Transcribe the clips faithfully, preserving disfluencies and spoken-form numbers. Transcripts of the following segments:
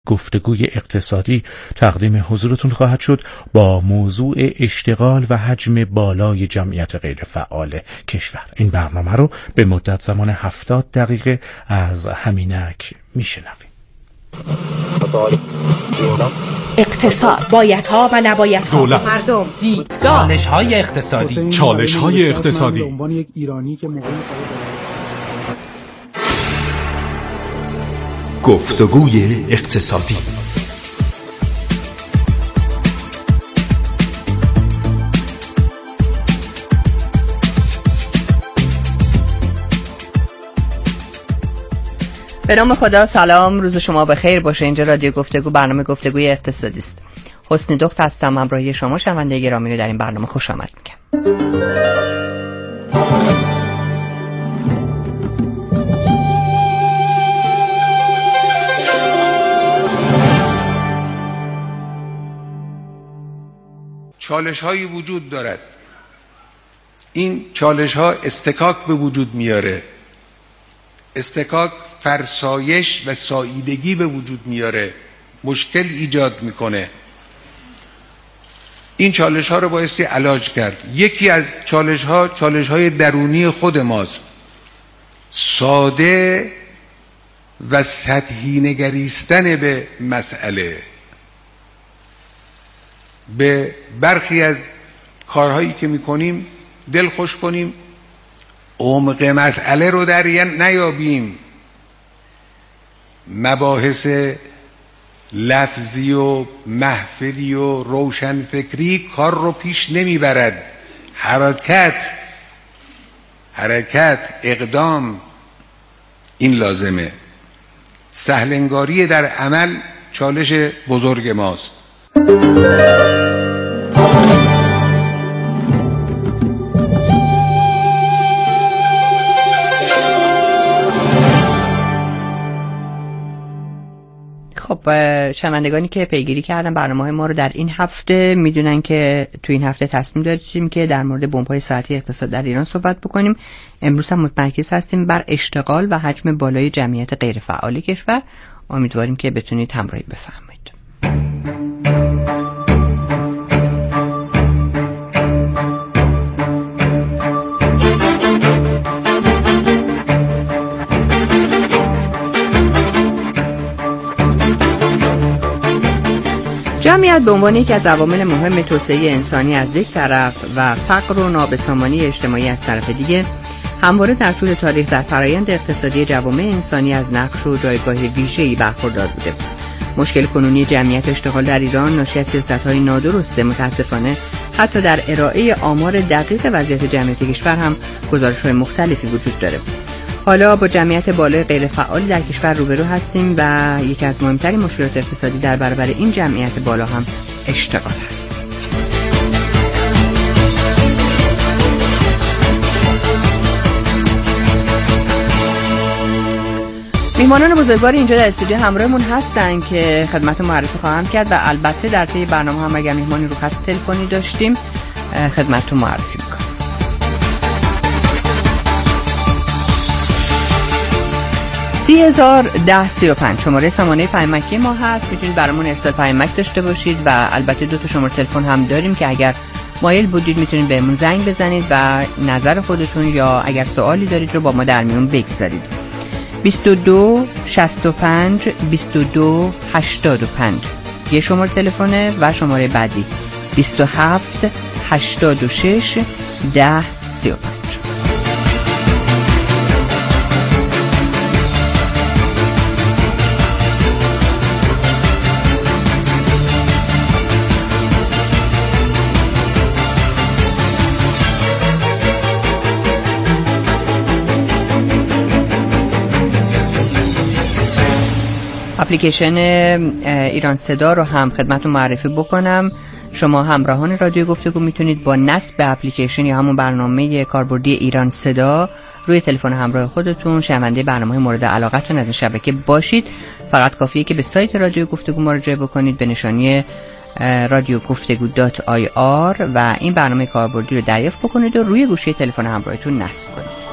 گفتگوی اقتصادی تقدیم حضورتون خواهد شد با موضوع اشتغال و حجم بالای جمعیت غیر فعال کشور. این برنامه رو به مدت زمان هفتاد دقیقه از همینک میشنویم. اقتصاد، بایدها و نبایدها، دولت، مردم، دیدگاه، چالش‌های اقتصادی، چالش‌های اقتصادی. به عنوان یک ایرانی که موقعی گفتگوی اقتصادی. به نام خدا، سلام، روز شما بخیر باشه. اینجا رادیو گفتگو، برنامه گفتگوی اقتصادی است. حسنی دخت هستم، همراهی شما شنونده گرامی رو در این برنامه خوش آمد میگم. چالش هایی وجود دارد. این چالش ها استکاک به وجود میاره. استکاک فرسایش و ساییدگی به وجود میاره، مشکل ایجاد میکنه. این چالش ها رو بایستی علاج کرد. یکی از چالش ها چالش های درونی خود ماست. ساده و سطحی نگریستن به مسئله. به برخی از کارهایی که میکنیم دل خوش کنیم، عمق مسئله رو در نیابیم. مباحث لفظی و محفلی و روشنفکری کار رو پیش نمیبرد. حرکت حرکت اقدام این لازمه. سهلنگاری در عمل چالش بزرگ ماست. خب، شنوندگانی که پیگیری کردن برنامه‌های ما رو در این هفته میدونن که تو این هفته تصمیم داشتیم که در مورد بمب‌های ساعتی اقتصاد در ایران صحبت بکنیم. امروز هم متمرکز هستیم بر اشتغال و حجم بالای جمعیت غیر فعال کشور. امیدواریم که بتونید همراهی بفهمید. جمعیت به عنوان یکی از عوامل مهم توسعه انسانی از یک طرف و فقر و نابسامانی اجتماعی از طرف دیگه، همواره در طول تاریخ در فرایند اقتصادی جوامع انسانی از نقش و جایگاه ویژه‌ای برخوردار بوده. مشکل کنونی جمعیت اشتغال در ایران ناشی از سیاست‌های نادرست متأسفانه حتی در ارائه آمار دقیق وضعیت جمعیت کشور هم گزارش‌های مختلفی وجود داره. حالا با جمعیت بالای غیر فعال در کشور روبرو هستیم و یکی از مهمترین مشکلات اقتصادی در برابر این جمعیت بالا هم اشتغال است. میهمانان بزرگوار اینجا در استودیو همراهمون هستن که خدمت معرفی خواهم کرد و البته در طی برنامه هم اگر میهمانی رو خط تلفنی داشتیم خدمتتون معرفی میکنم. سی هزار ده سی و پنج شماره سامانه پیامکی ما هست. میتونید برامون ارسال پیامک داشته باشید و البته دو تا شماره تلفن هم داریم که اگر مایل بودید میتونید بهمون زنگ بزنید و نظر خودتون یا اگر سوالی دارید رو با ما در میون بگذارید. بیست و دو شصت و پنج بیست و دو هشتاد و پنج یه شماره تلفنه و شماره بعدی بیست و هفت هشتاد و شش ده سی و پنج. اپلیکیشن ایران صدا رو هم خدمتتون معرفی بکنم. شما همراهان رادیو گفتگو میتونید با نصب اپلیکیشن یا همون برنامه کاربردی ایران صدا روی تلفن همراه خودتون شنونده برنامه مورد علاقتون از این شبکه باشید. فقط کافیه که به سایت رادیو گفتگو مراجعه بکنید به نشانی رادیو گفتگو دات آی آر و این برنامه کاربردی رو دریافت بکنید و روی گوشی تلفن همراهتون نصب کنید.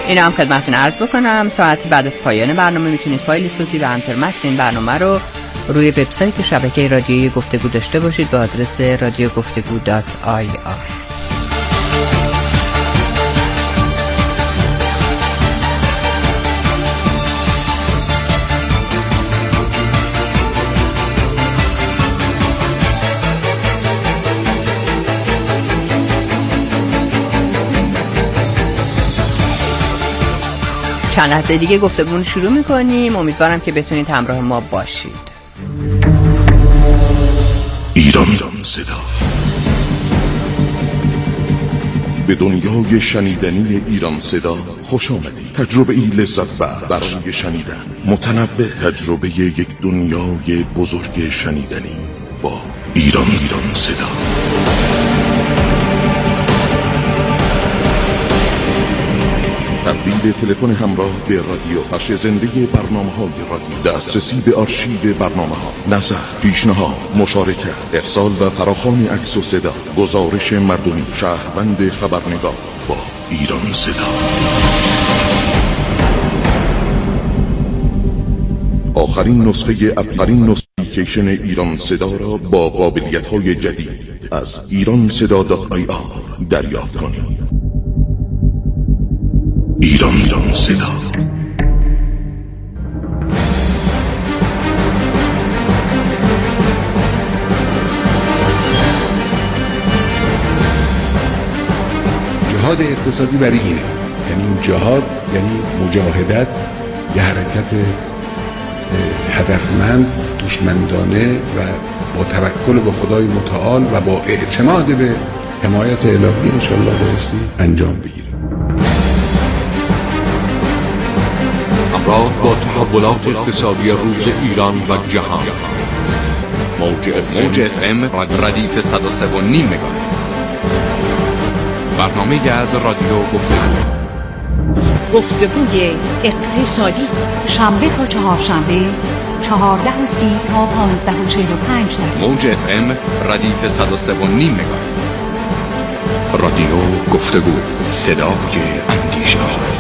این هم خدمتتون عرض بکنم ساعتی بعد از پایان برنامه میتونید فایل صوتی و همینطور متن این برنامه رو روی وبسایت شبکه رادیویی گفتگو داشته باشید با آدرس رادیو گفتگو دات آی آر. چند لحظه دیگه گفتگو رو شروع میکنیم. امیدوارم که بتونید همراه ما باشید. ایران صدا به دنیای شنیدنی ایران صدا خوش آمدید. تجربه این لذت بخش برای شنیدن، متنوع تجربه یک دنیای بزرگ شنیدنی با ایران ایران صدا. تبدیل تلفن همراه به رادیو، پخش زنده برنامه‌های رادیو، دسترسی به آرشیو برنامه‌ها، نظر، پیشنهاد، مشارکت، ارسال و فراخوان عکس و صدا، گزارش مردمی، شهروند خبرنگار با ایران صدا. آخرین نسخه آخرین نسخه اپلیکیشن ایران صدا را با قابلیت‌های جدید از ایران صدا دات آی آر دریافت کنید. ایران ایران صدا. جهاد اقتصادی برای اینه، یعنی جهاد یعنی مجاهدت، یه حرکت هدفمند، هوشمندانه و با توکل به خدای متعال و با اعتماد به حمایت الهی انشاءالله بایستی انجام بگیره. همراه با تحولات اقتصادی روز ایران و جهان، موج اف ام ردیف صد و سه و نیم مگاهرتز. برنامه از رادیو گفتگو گفتگوی اقتصادی، شنبه تا چهارشنبه چهارده و سی تا پانزده و چهل و پنج دقیقه. موج اف ام ردیف صد و سه و نیم مگاهرتز. رادیو گفتگو، صدای اندیشه.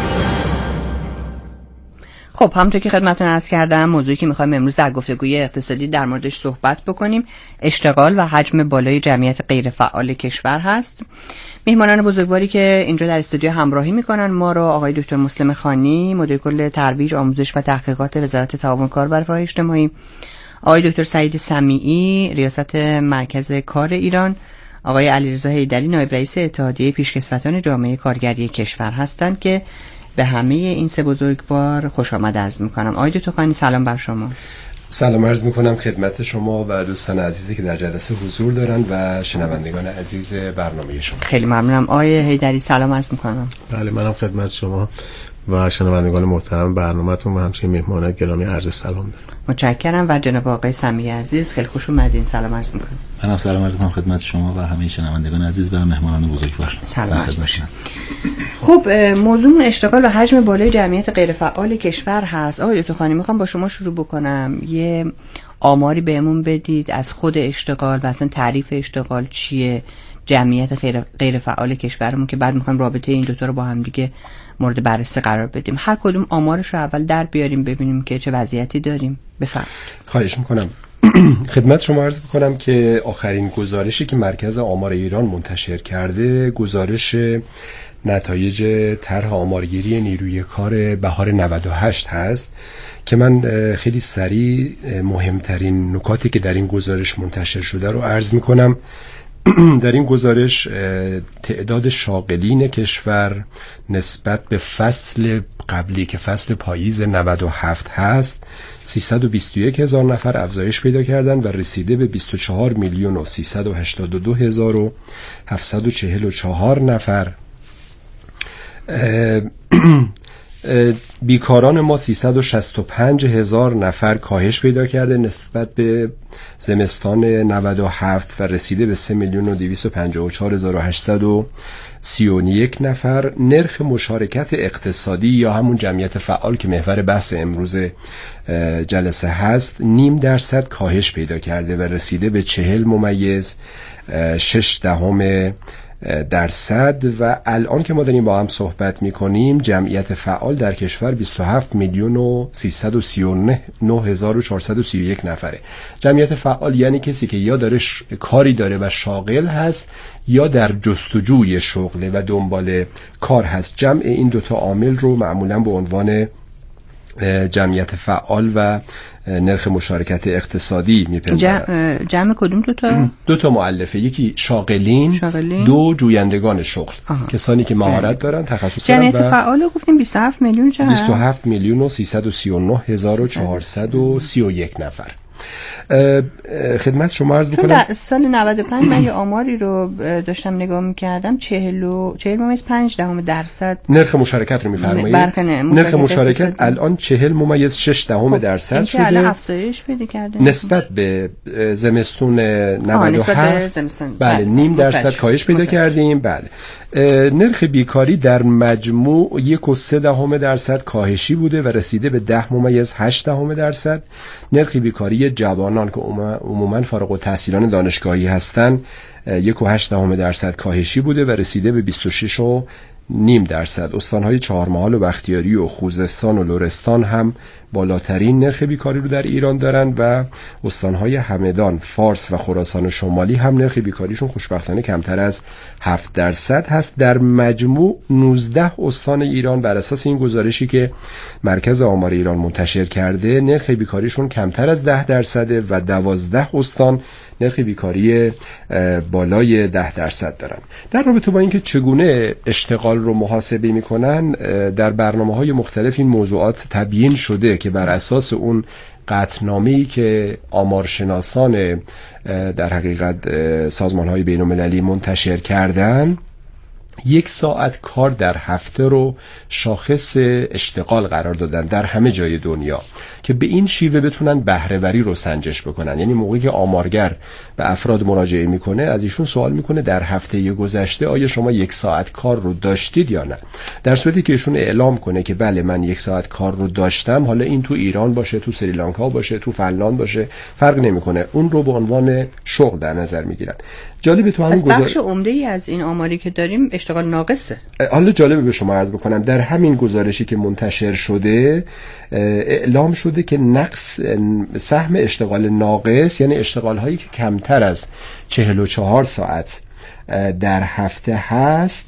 خب همونطور که خدمتتون عرض کردم، موضوعی که می‌خوایم امروز در گفتگوی اقتصادی در موردش صحبت بکنیم اشتغال و حجم بالای جمعیت غیر فعال کشور هست. میهمانان بزرگواری که اینجا در استودیو همراهی میکنن ما رو آقای دکتر مسلم خانی، مدیر کل ترویج، آموزش و تحقیقات وزارت تعاون کار و رفاه اجتماعی، آقای دکتر سعید سمیعی، ریاست مرکز کار ایران، آقای علیرضا حیدری، نایب رئیس اتحادیه پیشکسوتان جامعه کارگری کشور هستند که به همه این سه بزرگوار خوش آمد عرض میکنم. آقای دکتر خانی سلام بر شما. سلام عرض میکنم خدمت شما و دوستان عزیزی که در جلسه حضور دارن و شنوندگان عزیز برنامه شما. خیلی ممنونم. آقای حیدری سلام عرض میکنم. بله منم خدمت شما و شنوندگان محترم برنامه‌تون و همچنین مهمانان گرامی عرض سلام دارم. متشکرم. و جناب آقای سمیعی عزیز خیلی خوش اومدین. سلام عرض میکنم. منم سلام عرض میکنم خدمت شما و همه شنوندگان عزیز و مهمانان بزرگوار. سلام عرض میکنم. خب موضوع اشتغال و حجم بالای جمعیت غیر فعال کشور هست. آقای دکتر خانی میخوام با شما شروع بکنم. یه آماری بهمون بدید از خود اشتغال و اصلا تعریف اشتغال چیه، جمعیت غیر غیر فعال کشورمون، که بعد میخوایم رابطه این دو تا رو با هم دیگه مورد بررسی قرار بدیم. هر کدوم آمارش رو اول در بیاریم ببینیم که چه وضعیتی داریم. بفرمایید. خواهش میکنم. خدمت شما عرض میکنم که آخرین گزارشی که مرکز آمار ایران منتشر کرده گزارش نتایج طرح آمارگیری نیروی کار بهار نود و هشت هست که من خیلی سریع مهمترین نکاتی که در این گزارش منتشر شده رو عرض میکنم. در این گزارش تعداد شاغلین کشور نسبت به فصل قبلی که فصل پاییز نود و هفت هست سیصد و بیست و یک هزار نفر افزایش پیدا کردن و رسیده به بیست و چهار میلیون و سیصد و هشتاد و دو هزار و هفتصد و چهل و چهار نفر. بیکاران ما سیصد و شصت و پنج هزار نفر کاهش پیدا کرده نسبت به زمستان نود و هفت و رسیده به سه میلیون و دویست و پنجاه و چهار هزار و هشتصد و سی و یک نفر. نرخ مشارکت اقتصادی یا همون جمعیت فعال که محور بحث امروز جلسه هست نیم درصد کاهش پیدا کرده و رسیده به چهل ممیز شش دهم درصد و الان که ما داریم با هم صحبت میکنیم جمعیت فعال در کشور بیست و هفت میلیون و سیصد و سی و نه هزار و چهارصد و سی و یک نفره. جمعیت فعال یعنی کسی که یا داره ش... کاری داره و شاغل هست یا در جستجوی شغله و دنبال کار هست. جمع این دوتا عامل رو معمولا به عنوان جمعیت فعال و نرخ مشارکت اقتصادی میپندارن. جمع کدوم دوتا؟ دو تا مؤلفه، یکی شاغلین, شاغلین. دو جویندگان شغل. آها. کسانی که مهارت دارن، تخصص دارن. جمعیت فعال رو گفتیم بیست و هفت میلیون چقدر؟ بیست و هفت میلیون و سیصد و سی و نه هزار و چهارصد و سی و یک نفر. خدمت شما عرض بکنم در سال نود و پنج من یه آماری رو داشتم نگاه می‌کردم، چهل و پنج دهم درصد نرخ مشارکت رو می‌فرمایید. نرخ مشارکت الان چهل ممیز شش دهم درصد شده. این افزایش پیدا کرده نسبت به زمستون نود و هفت. بله نیم درصد کاهش پیدا کردیم. بله نرخ بیکاری در مجموع یک و سه دهم درصد کاهشی بوده و رسیده به ده ممیز هشت دهم درصد. نرخ بیکاری جوانان که عموماً فارغ التحصیلان دانشگاهی هستند یک و هشت دهم درصد کاهشی بوده و رسیده به بیست و شش و نیم درصد. استانهای چهارمحال و بختیاری و خوزستان و لرستان هم بالاترین نرخ بیکاری رو در ایران دارن و استانهای همدان، فارس و خراسان شمالی هم نرخ بیکاریشون خوشبختانه کمتر از هفت درصد هست. در مجموع نوزده استان ایران بر اساس این گزارشی که مرکز آمار ایران منتشر کرده نرخ بیکاریشون کمتر از ده درصده و دوازده استان نرخ بیکاری بالای ده درصد دارن. در رابطه با اینکه چگونه اشتغال رو محاسبه میکنن در برنامه‌های مختلف این موضوعات تبیین شده که بر اساس اون قطعنامه‌ای که آمارشناسان در حقیقت سازمان‌های بین‌المللی منتشر کردن یک ساعت کار در هفته رو شاخص اشتغال قرار دادن در همه جای دنیا که به این شیوه بتونن بهره‌وری رو سنجش بکنن. یعنی موقعی که آمارگر به افراد مراجعه میکنه از ایشون سوال میکنه در هفته گذشته آیا شما یک ساعت کار رو داشتید یا نه. در صورتی که ایشون اعلام کنه که بله من یک ساعت کار رو داشتم، حالا این تو ایران باشه، تو سریلانکا باشه، تو فنلاند باشه، فرق نمیکنه، اون رو به عنوان شغل در نظر میگیرن. جالبه تو همین گزارش بخش عمده‌ای از این آماری که داریم اشتغال ناقصه. حالا جالبه به شما عرض بکنم در همین گزارشی که منتشر شده اعلام شده که نقص سهم اشتغال ناقص یعنی اشتغال هایی که کمتر از چهل و چهار ساعت در هفته هست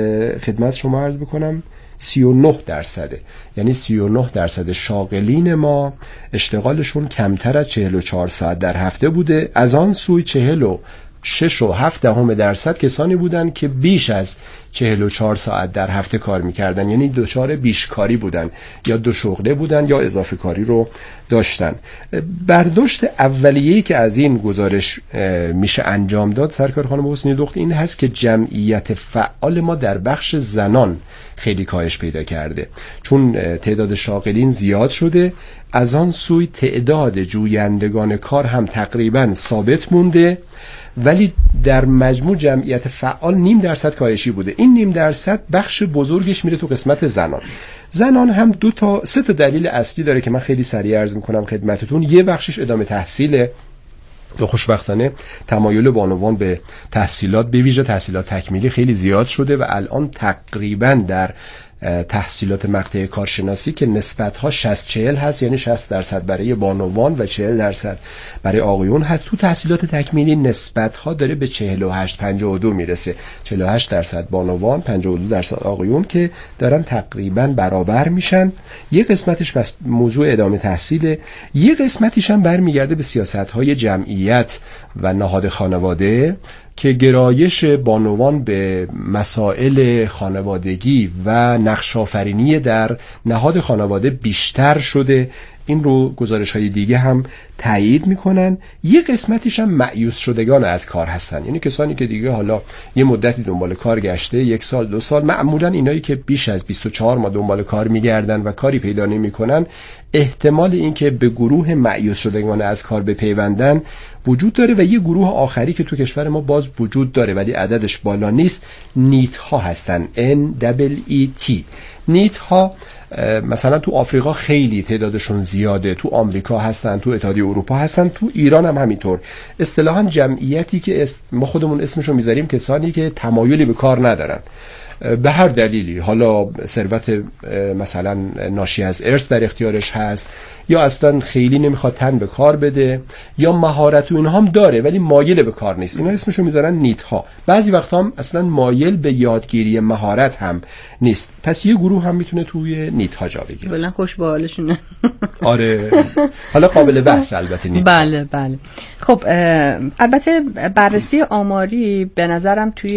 خدمت شما عرض بکنم سی و نه درصده. یعنی سی و نه درصد شاغلین ما اشتغالشون کمتر از چهل و چهار ساعت در هفته بوده. از آن سوی چهل و شش و هفت دهم درصد کسانی بودن که بیش از چهل و چهار ساعت در هفته کار میکردن، یعنی دچار بیشکاری بودن یا دو شغله بودن یا اضافه کاری رو داشتن. برداشت اولیه‌ای که از این گزارش میشه انجام داد سرکار خانم حسنی دخت این هست که جمعیت فعال ما در بخش زنان خیلی کاهش پیدا کرده چون تعداد شاغلین زیاد شده. از آن سوی تعداد جویندگان کار هم تقریبا ثابت مونده ولی در مجموع جمعیت فعال نیم درصد کاهشی بوده. این نیم درصد بخش بزرگش میره تو قسمت زنان. زنان هم دو تا سه تا دلیل اصلی داره که من خیلی سریع عرض میکنم خدمتتون. یه بخشش ادامه تحصیل، خوشبختانه تمایل بانوان به تحصیلات به ویژه تحصیلات تکمیلی خیلی زیاد شده و الان تقریبا در تحصیلات مقطع کارشناسی که نسبت‌ها شصت چهل هست، یعنی شصت درصد برای بانوان و چهل درصد برای آقایون هست. تو تحصیلات تکمیلی نسبت‌ها داره به چهل و هشت پنجاه و دو میرسه، چهل و هشت درصد بانوان پنجاه و دو درصد آقایون که دارن تقریبا برابر میشن. یه قسمتش بس موضوع ادامه تحصیله، یه قسمتیش هم برمیگرده به سیاست‌های جمعیت و نهاد خانواده که گرایش بانوان به مسائل خانوادگی و نقش‌آفرینی در نهاد خانواده بیشتر شده. این رو گزارش‌های دیگه هم تایید میکنن. یه قسمتیش هم مایوس شدگان از کار هستن، یعنی کسانی که دیگه حالا یه مدتی دنبال کار گشته، یک سال دو سال، معمولا اینایی که بیش از بیست و چهار ماه دنبال کار میگردن و کاری پیدا نمیکنن، احتمال اینکه به گروه مایوس شدگان از کار بپیوندن وجود داره. و یه گروه آخری که تو کشور ما باز وجود داره ولی عددش بالا نیست، نیت ها هستن، N E E T. نیت ها مثلا تو آفریقا خیلی تعدادشون زیاده، تو آمریکا هستن، تو اتحادیه اروپا هستن، تو ایران هم همینطور. اصطلاحاً جمعیتی که است... ما خودمون اسمشو میذاریم کسانی که تمایلی به کار ندارن به هر دلیلی، حالا ثروت مثلا ناشی از ارث در اختیارش هست، یا اصلا خیلی نمیخواد تن به کار بده، یا مهارت و اینها هم داره ولی مایل به کار نیست. اینا اسمشو میذارن نیت ها. بعضی وقتا هم اصلا مایل به یادگیری مهارت هم نیست. پس یه گروه هم میتونه توی نیت ها جا بگیره. کلا خوش به حالشونه. آره، حالا قابل بحث البته نیت. بله بله. خب البته بررسی آماری به نظرم توی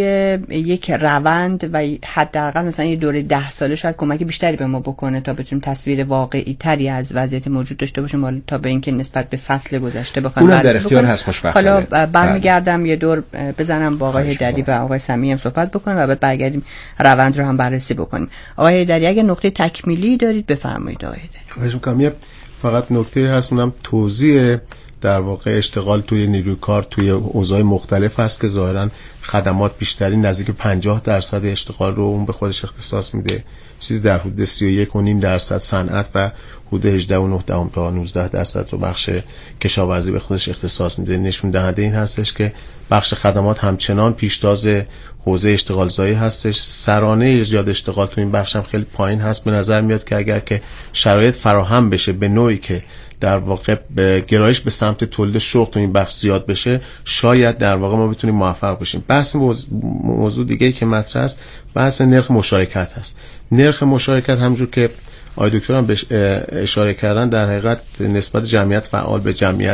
یک روند و حداقل مثلا یه دوره ده ساله شاید کمک بیشتری به ما بکنه تا بتونیم تصویر واقعی تری از وضعیت موجود داشته باشیم تا به اینکه نسبت به فصل گذشته بخوایم بررسی بکنیم. حالا برمیگردم یه دور بزنم با آقای حیدری و آقای سمیعی هم صحبت بکنیم و بعد برگردیم روند رو هم بررسی بکنیم. آقای حیدری اگه نقطه تکمیلی دارید بفرمایید. آقای حیدری خواهش می‌کنم. فقط نکته هست، اونم توضیح در واقع اشتغال توی نیروی کار توی اوضاع مختلف هست که ظاهراً خدمات بیشتری نزدیک پنجاه درصد اشتغال رو اون به خودش اختصاص میده، چیزی در حدود سی و یک و نیم درصد صنعت و حدود هجده و نه دهم تا نوزده درصد رو بخش کشاورزی به خودش اختصاص میده. نشون دهنده این هستش که بخش خدمات همچنان پیشتاز حوزه اشتغال زایی هستش. سرانه ایجاد اشتغال تو این بخش هم خیلی پایین هست. به نظر میاد که اگر که شرایط فراهم بشه به نوعی که در واقع به گرایش به سمت تولید شغل تو این بخش زیاد بشه، شاید در واقع ما بتونیم موفق بشیم. بحث موضوع دیگه‌ای که مطرح است بحث نرخ مشارکت هست. نرخ مشارکت همونجور که آقای دکتر هم بهش اشاره کردن در حقیقت نسبت جمعیت فعال به جمعیت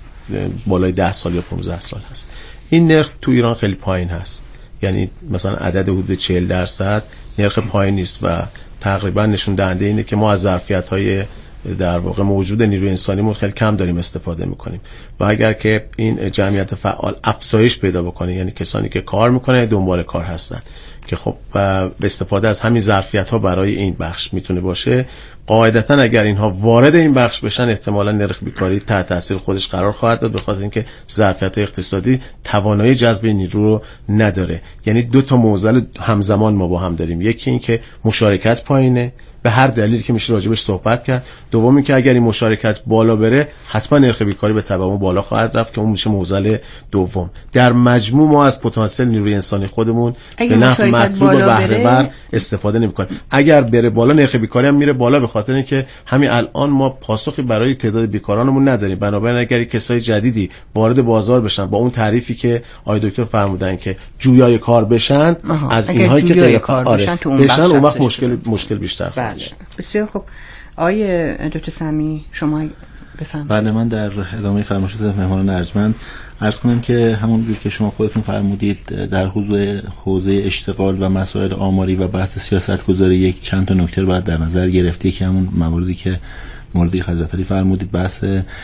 بالای ده سال یا پانزده سال هست. این نرخ تو ایران خیلی پایین هست، یعنی مثلا عدد حدود چهل درصد نرخ پایین نیست و تقریبا نشون دهنده اینه که ما از ظرفیت‌های در واقع موجود نیروی انسانیمون خیلی کم داریم استفاده میکنیم و اگر که این جمعیت فعال افزایش پیدا بکنه، یعنی کسانی که کار میکنه دنبال کار هستن که خب به استفاده از همین ظرفیت‌ها برای این بخش میتونه باشه، قاعدتاً اگر اینها وارد این بخش بشن احتمالاً نرخ بیکاری تحت تاثیر خودش قرار خواهد داد، به خاطر اینکه ظرفیت اقتصادی توانایی جذب نیرو رو نداره. یعنی دو تا معضل همزمان ما با هم داریم، یکی این که مشارکت پایینه به هر دلیلی که میشه راجبش صحبت کرد، دوم این که اگر این مشارکت بالا بره حتما نرخ بیکاری به تبع اون بالا خواهد رفت که اون میشه معضل دوم. در مجموع ما از پتانسیل نیروی انسانی خودمون به نفع مطلوب و بهره بر استفاده نمی‌کنیم. اگر بره بالا نرخ بیکاری هم میره بالا، به خاطر اینکه همین الان ما پاسخی برای تعداد بیکارانمون نداریم. بنابراین اگر کسای جدیدی وارد بازار بشن با اون تعریفی که آقای دکتر فرمودن که جویای کار بشن، از اینهایی که غیر کار بشن, بشن اون وقت مشکل مشکل بیشتر خواهد شد. بسیار خوب. آقای دکتر سمیعی شما بفرمایید. بله، من در ادامه فرمایشات مهمان ارجمند عرض کنم که همونجور که شما خودتون فرمودید در حوزه حوزه اشتغال و مسائل آماری و بحث سیاست‌گذاری یک چند تا نکته رو باید در نظر گرفت که همون مواردی که موردی حضرت علی فرمودید، بحث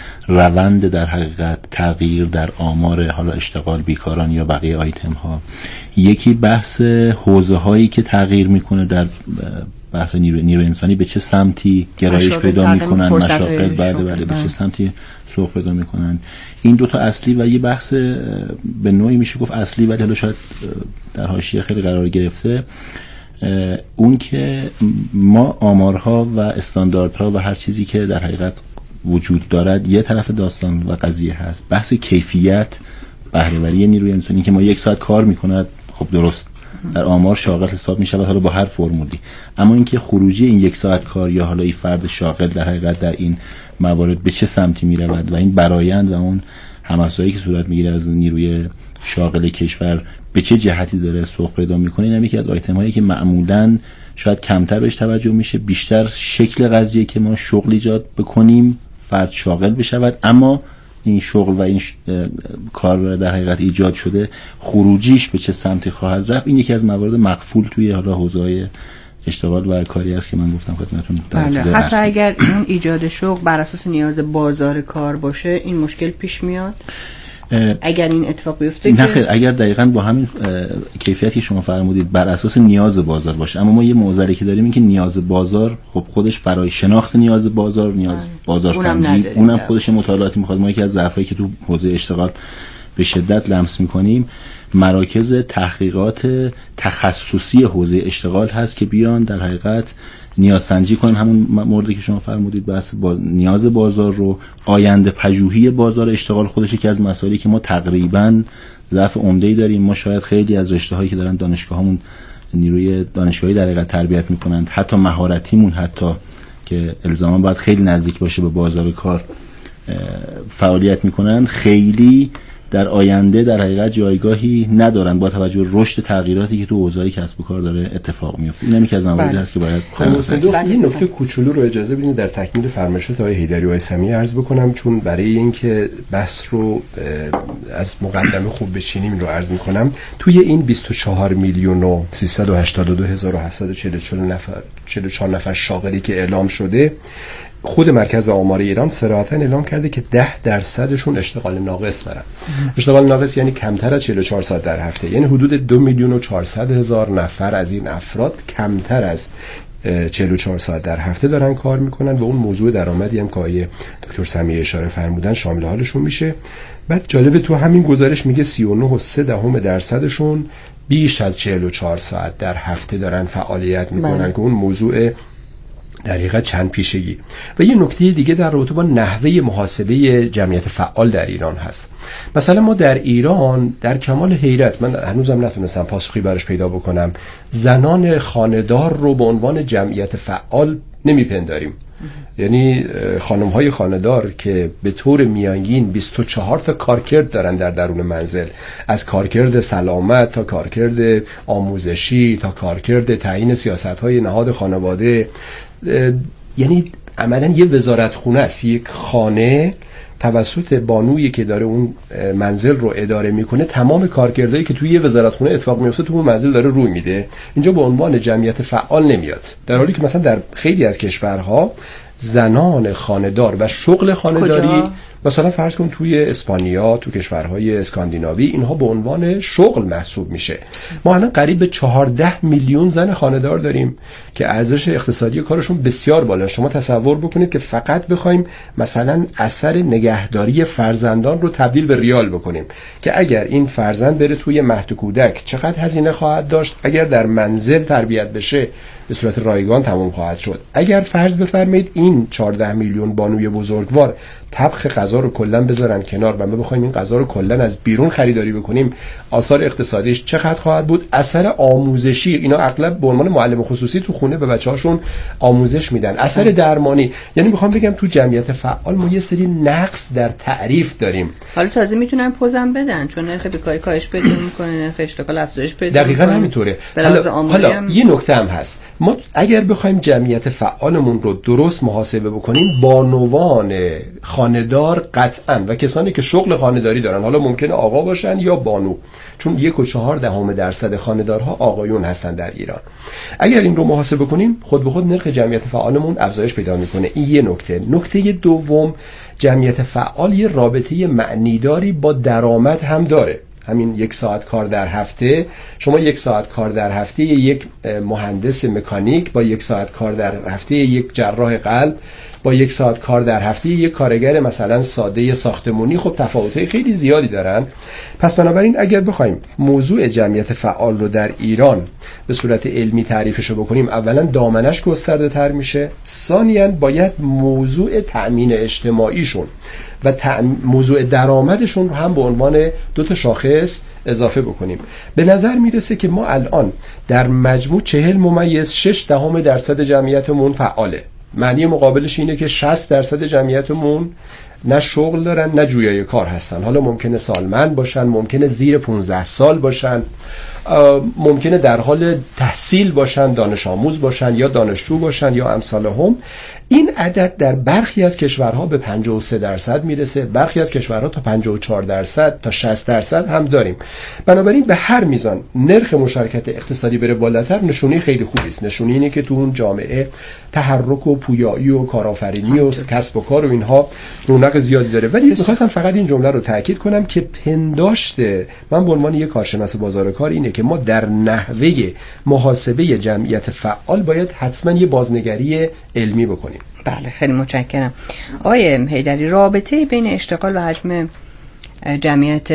روند در حقیقت تغییر در آمار حالا اشتغال، بیکاران یا بقیه آیتم ها. یکی بحث حوزه هایی که تغییر میکنه در بحث نیرو, نیرو انسانی به چه سمتی گرایش پیدا میکنن، مشاغل بعد بعد به چه سمتی سوق پیدا میکنن. این دوتا اصلی و یه بحث به نوعی میشه گفت اصلی ولی حالا شاید در حاشیه خیلی قرار گرفته، اون که ما آمارها و استانداردها و هر چیزی که در حقیقت وجود دارد یه طرف داستان و قضیه هست. بحث کیفیت بهره‌وری نیروی انسانی که ما یک ساعت کار میکند، خب درست در آمار شاغل حساب می شود حالا با هر فرمولی، اما اینکه خروجی این یک ساعت کار یا حالا این فرد شاغل در حقیقت در این موارد به چه سمتی می رود و این برآیند و اون هم‌افزایی که صورت میگیره از نیروی شاغل کشور به چه جهتی داره سوق پیدا میکنه، این هم یکی از آیتم هایی که معمولاً شاید کمتر بهش توجه میشه. بیشتر شکل قضیه که ما شغل ایجاد بکنیم، فرد شاغل بشود، اما این شغل و این کار در حقیقت ایجاد شده خروجیش به چه سمتی خواهد رفت، این یکی از موارد مقفول توی حالا حوزه‌های اشتغال و کاری است که من گفتم خدمتتون. بله، حتی اگر این ایجاد شغل بر اساس نیاز بازار کار باشه این مشکل پیش میاد اگر این اتفاق بیفته. نه خیر، اگر دقیقاً با همین کیفیتی شما فرمودید بر اساس نیاز بازار باشه، اما ما یه معضلی که داریم این که نیاز بازار خب خودش فرای شناخت نیاز بازار، نیاز بازار سنجی، اونم خودش مطالعاتی میخواد. ما یکی از ضعفایی که تو حوزه اشتغال به شدت لمس میکنیم مراکز تحقیقات تخصصی حوزه اشتغال هست که بیان در حقیقت نیازسنجی کنن همون موردی که شما فرمودید، بحث با نیاز بازار رو، آینده پژوهی بازار اشتغال خودش یکی از مسائلی که ما تقریبا ضعف عمده‌ای داریم. ما شاید خیلی از رشته‌هایی که دارن دانشگاهامون نیروی دانشگاهی در حقیقت تربیت میکنند، حتی مهارتیمون حتی که الزاما باید خیلی نزدیک باشه به بازار کار فعالیت میکنن، خیلی در آینده در حقیقت جایگاهی ندارن با توجه به رشد تغییراتی که تو حوزه کسب و کار داره اتفاق میفته. این یکی از مواردی هست که باید یه نکته کوچولو رو اجازه بدید در تکمیل فرمایشات آقای حیدری و آقای سمیعی عرض بکنم، چون برای اینکه بحث رو از مقدمه خوب بچینیم رو عرض میکنم. توی این بیست و چهار میلیون و سیصد و هشتاد و دو هزار و هفتصد و چهل و نفر چهل و چهار نفر شاغلی که اعلام شده، خود مرکز آمار ایران صراحتاً اعلام کرده که ده درصدشون اشتغال ناقص دارن. اشتغال ناقص یعنی کمتر از چهل و چهار ساعت در هفته، یعنی حدود دو میلیون و چهارصد هزار نفر از این افراد کمتر از چهل و چهار ساعت در هفته دارن کار میکنن و اون موضوع درآمدی هم که آقای دکتر سمیعی اشاره فرمودن شامل حالشون میشه. بعد جالبه تو همین گزارش میگه سی و نه و سه دهم درصدشون بیش از چهل و چهار ساعت در هفته دارن فعالیت میکنن که اون موضوع در حقیقت چند پیشگی. و یه نکته دیگه در رابطه با نحوه محاسبه جمعیت فعال در ایران هست. مثلا ما در ایران در کمال حیرت، من هنوزم نتونستم پاسخی براش پیدا بکنم، زنان خانه‌دار رو به عنوان جمعیت فعال نمیپنداریم. یعنی خانم های خانه‌دار که به طور میانگین بیست و چهار تا کارکرد دارن در درون منزل، از کارکرد سلامت تا کارکرد آموزشی تا کارکرد تعیین سیاست‌های نهاد خانواده، یعنی عملاً یه وزارتخونه است. یک خانه توسط بانویی که داره اون منزل رو اداره میکنه تمام کارکردهایی که توی یه وزارتخونه اتفاق میفته تو اون منزل داره روی میده. اینجا به عنوان جمعیت فعال نمیاد، در حالی که مثلا در خیلی از کشورها زنان خانه‌دار و شغل خانه‌داری، مثلا فرض کن توی اسپانیا، تو کشورهای اسکاندیناوی، اینها به عنوان شغل محسوب میشه. ما الان قریب به چهارده میلیون زن خانه‌دار داریم که ارزش اقتصادی کارشون بسیار بالا. شما تصور بکنید که فقط بخوایم مثلا اثر نگهداری فرزندان رو تبدیل به ریال بکنیم که اگر این فرزند بره توی مهد کودک چقدر هزینه خواهد داشت، اگر در منزل تربیت بشه به صورت رایگان تمام خواهد شد. اگر فرض بفرمایید این چهارده میلیون بانوی بزرگوار طبخ غذا رو کلا بذارن کنار و ما بخوایم این غذا رو کلا از بیرون خریداری بکنیم، آثار اقتصادیش چقدر خواهد بود؟ اثر آموزشی، اینا اغلب به عنوان معلم خصوصی تو خونه به بچه‌هاشون آموزش میدن. اثر درمانی، یعنی میخوام بگم تو جمعیت فعال ما یه سری نقص در تعریف داریم. حالا تازه میتونن پوزم بدن چون نرخ بیکاری کاهش پیدا میکنه، نرخ اشتغال افزایش پیدا میکنه. دقیقاً همینطوره. حالا, حالا هم... یه نکته هم هست، ما اگر بخوایم جمعیت فعالمون رو درست محاسبه بکنیم، بانوان خانه‌دار قطعاً و کسانی که شغل خانه‌داری دارن، حالا ممکنه آقا باشن یا بانو، چون یک و چهار دهم درصد خانه‌دارها آقایون هستن در ایران. اگر این رو محاسبه کنیم خود به خود نرخ جمعیت فعالمون افزایش پیدا میکنه. این یه نکته. نکته دوم، جمعیت فعال یه رابطه معنیداری با درآمد هم داره. همین یک ساعت کار در هفته، شما یک ساعت کار در هفته یک مهندس مکانیک با یک ساعت کار در هفته یک جراح قلب با یک ساعت کار در هفته یک کارگر مثلا ساده ساختمانی، خب تفاوت‌های خیلی زیادی دارن. پس بنابراین اگر بخوایم موضوع جمعیت فعال رو در ایران به صورت علمی تعریفش رو بکنیم، اولا دامنش گسترده تر میشه، ثانیاً باید موضوع تأمین اجتماعیشون و موضوع درآمدشون رو هم به عنوان دو تا شاخص اضافه بکنیم. به نظر میرسه که ما الان در مجموع چهل ممیز شش دهم درصد جمعیتمون فعاله. معنی مقابلش اینه که شصت درصد جمعیتمون نه شغل دارن نه جویای کار هستن. حالا ممکنه سالمند باشن، ممکنه زیر پانزده سال باشن، ممکنه در حال تحصیل باشن، دانش آموز باشن یا دانشجو باشن یا امثال هم. این عدد در برخی از کشورها به پنجاه و سه درصد میرسه، برخی از کشورها تا پنجاه و چهار درصد تا شصت درصد هم داریم. بنابراین به هر میزان نرخ مشارکت اقتصادی بره بالاتر، نشونه خیلی خوبی است. نشونه اینه که تو اون جامعه تحرک و پویایی و کارآفرینی و کسب و کار و اینها رونق زیادی داره. ولی می‌خواستم فقط این جمله رو تاکید کنم که پنداشت من به عنوان یک کارشناس بازار کار اینه که ما در نحوه محاسبه جمعیت فعال باید حتما یه بازنگری علمی بکنیم. بله، خیلی متشکرم. آقای حیدری، رابطه بین اشتغال و حجم جمعیت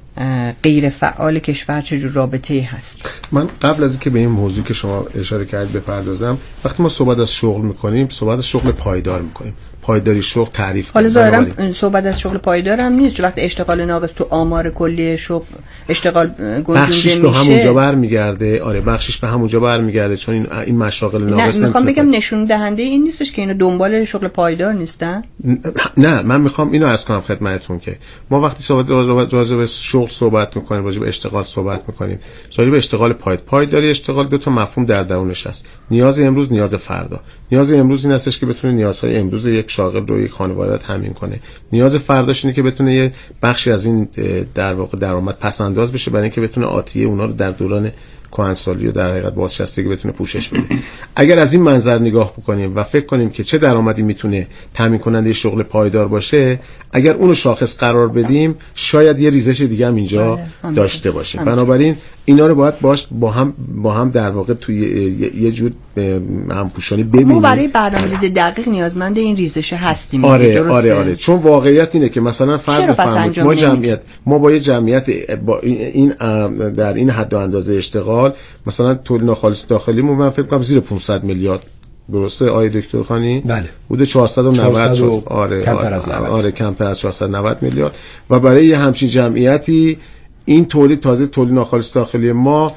غیر فعال کشور چجور رابطه‌ای هست؟ من قبل از اینکه به این موضوع که شما اشاره کردید بپردازم، وقتی ما صحبت از شغل میکنیم صحبت از شغل پایدار میکنیم. پایداری شغل تعریف حالا ظاهرا صحبت از شغل پایدار هم نیست، چون وقتی اشتغال ناقص تو آمار کلی شغل اشتغال گنجونده میشه بخشش به همونجا برمیگرده. آره بخشش به همونجا برمیگرده، چون این این مشاغل ناقص نه میخوام بگم نشون دهنده این نیستش که اینا دنبال شغل پایدار نیستن. نه من میخوام اینو عرض کنم خدمتتون که ما وقتی صحبت راجع به شغل صحبت میکنیم، راجع به اشتغال صحبت میکنیم، راجع به اشتغال پاید پایداری اشتغال دو تا مفهوم در درونش هست. نیاز امروز، نیاز فردا. نیاز امروز این هستش که بتونه نیازهای امروز یک شاغل رو یک خانواده تامین کنه. نیاز فرداش اینه که بتونه یه بخشی از این در واقع درآمد پس انداز بشه برای اینکه بتونه آتیه اونا رو در دوران کهنسالی و در حقیقت بازنشستگی بتونه پوشش بده. اگر از این منظر نگاه بکنیم و فکر کنیم که چه درآمدی میتونه تامین کننده شغل پایدار باشه، اگر اونو شاخص قرار بدیم شاید یه ریزش دیگه هم اینجا بله. داشته باشیم. بنابراین اینا رو باید باش با هم با هم در واقع توی یه جور همپوشانی ببینیم. ما برای برنامه‌ریزی دقیق نیازمند این ریزش هستیم. آره درسته؟ آره آره چون واقعیت اینه که مثلا فرض بفرمایید ما جمعیت ما با یه جمعیت با این در این حد و اندازه اشتغال مثلا تولید ناخالص داخلیمون من فکر کنم زیر پانصد میلیارد درسته آقای دکتر خانی؟ بله. بوده چهارصد و نود شد. آره کمتر از نود. آره کمتر از چهارصد و نود میلیارد و برای یه همچین جمعیتی این تولید تازه تولید ناخالص داخلی ما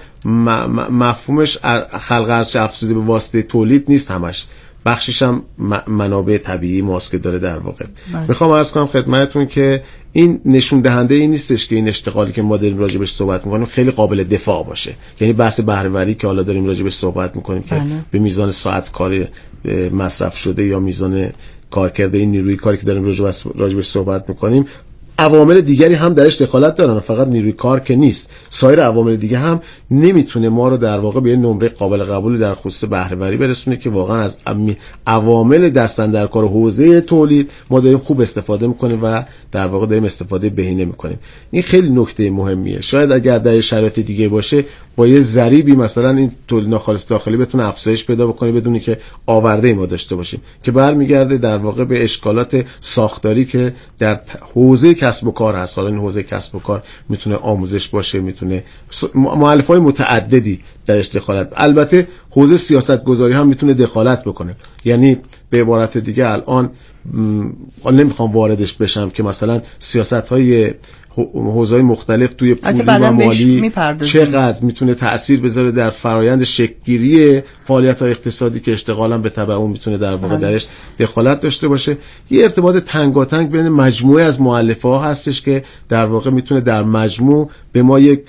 مفهومش خلق ارزش افزوده به واسطه تولید نیست، همش بخشش هم منابع طبیعی ماست که داره در واقع. میخوام عرض کنم خدمتتون که این نشون دهنده این نیستش که این اشتغالی که ما داریم راجع بهش صحبت میکنیم خیلی قابل دفاع باشه. یعنی بحث بهره‌وری که حالا داریم راجع بهش صحبت میکنیم که به میزان ساعت کاری مصرف شده یا میزان کارکرد این نیروی کاری که داریم راجع بهش صحبت میکنیم، عوامل دیگری هم درش دخالت دارن، فقط نیروی کار که نیست. سایر عوامل دیگه هم نمیتونه ما رو در واقع به یه نمره قابل قبولی در خصوص بهره وری برسونه که واقعا از عوامل دستاندرکار حوزه تولید ما داریم خوب استفاده میکنیم و در واقع داریم استفاده بهینه میکنیم. این خیلی نکته مهمیه. شاید اگر در شرایط دیگه باشه با یه ضریبی مثلا این تولید ناخالص داخلی بتونه افزایش پیدا بکنه بدونی که آورده ما داشته باشیم، که برمیگرده در واقع به اشکالات ساختاری که در حوزه کسب و کار هست. حالا این حوزه کسب و کار میتونه آموزش باشه، میتونه مؤلفه‌های متعددی درش دخالت. البته حوزه سیاست گذاری هم میتونه دخالت بکنه. یعنی به عبارت دیگه الان نمیخوام واردش بشم که مثلا سیاست‌های حوزه‌های مختلف توی پولی و مالی چقدر میتونه تأثیر بذاره در فرایند شکل‌گیری فعالیت‌های اقتصادی که اشتغالاً به تبع اون میتونه در واقع درش دخالت داشته باشه. یه ارتباط تنگاتنگ بین مجموعه از مؤلفه‌ها هستش که در واقع میتونه در مجموع به ما یک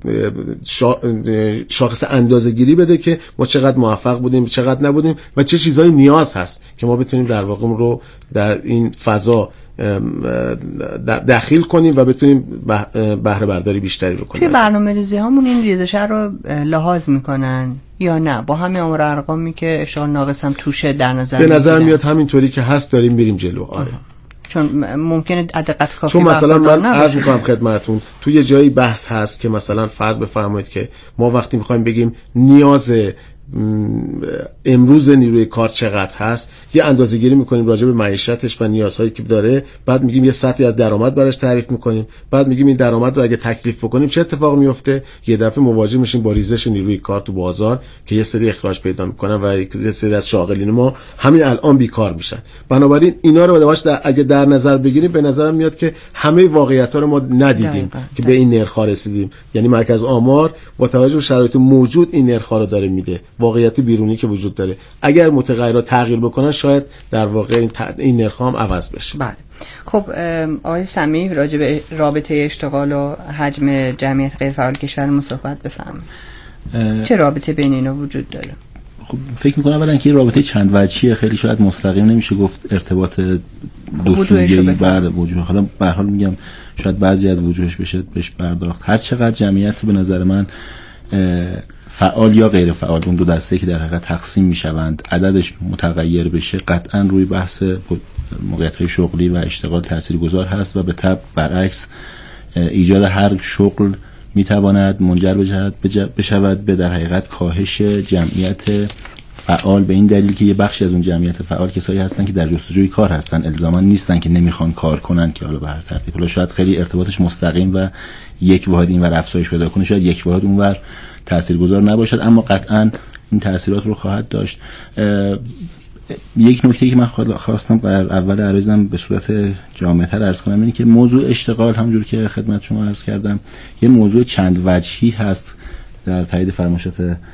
شاخص اندازه‌گیری بده که ما چقدر موفق بودیم، چقدر نبودیم و چه چیزایی نیاز هست که ما بتونیم در واقع اون رو در این فضا داخل کنیم و بتونیم بهره برداری بیشتری بکنیم. توی برنامه‌ریزی هامون این ریزش رو لحاظ میکنن یا نه؟ با همین آمار ارقامی که اشتغال ناقص هم توشه در نظر به نظر میاد همینطوری که هست داریم میریم جلو. آره. چون ممکنه دقت کافی چون مثلا من عرض میکنم خدمتتون توی یه جایی بحث هست که مثلا فرض بفرمایید که ما وقتی میخوایم بگیم نیاز امروز نیروی کار چقدر هست، یه اندازه‌گیری میکنیم راجع به معیشتش و نیازهایی که داره، بعد میگیم یه سطحی از درآمد براش تعریف میکنیم، بعد میگیم این درآمد رو اگه تکلیف بکنیم چه اتفاقی میفته؟ یه دفعه مواجه میشیم با ریزش نیروی کار تو بازار که یه سری اخراج پیدا میکنن و یه سری از شاغلین ما همین الان بیکار میشن. بنابراین اینا رو باید در اگه در نظر بگیریم به نظرم میاد که همه واقعیت‌ها رو ما ندیدیم دقیقا. که به این نرخ‌ها رسیدیم. یعنی مرکز آمار با توجه به شرایط موجود این نرخ‌ها رو داره میده، واقعیت بیرونی که وجود داره. اگر متغیرات تغییر بکنن شاید در واقع این, این نرخ هم عوض بشه. بله. خب آقای سمیع راجع به رابطه اشتغال و حجم جمعیت غیر فعال کشور صحبت بفرمایید. چه رابطه بین اینا وجود داره؟ خب فکر می‌کنم اولا که این رابطه چند وجهیه، خیلی شاید مستقیم نمیشه گفت ارتباط دو سویه‌ای بر وجود. حالا به هر حال میگم شاید بعضی از وجوهش بشه بهش پرداخت. هر چقدر جمعیت به نظر من فعال یا غیر فعال اون دو دسته که در حقیقت تقسیم میشوند عددش متغیر بشه، قطعا روی بحث موقعیت‌های شغلی و اشتغال تاثیرگذار هست و به تبع برعکس ایجاد هر شغل میتواند منجر بشود به در حقیقت کاهش جمعیت فعال به این دلیل که یه بخشی از اون جمعیت فعال کسایی هستن که در جستجوی کار هستن، الزاما نیستن که نمیخوان کار کنن که حالا به هر ترتیب، حالا شاید خیلی ارتباطش مستقیم و یک واحد اینور افزایش پیدا کنه، شاید یک واحد اونور تاثیرگذار نباشد، اما قطعا این تاثیرات رو خواهد داشت. یک نکته که من خواستم در اول عرضم به صورت جامع‌تر عرض کنم اینه که موضوع اشتغال همونجور که خدمت شما عرض کردم یه موضوع چند وجهی هست در تایید فرمایشات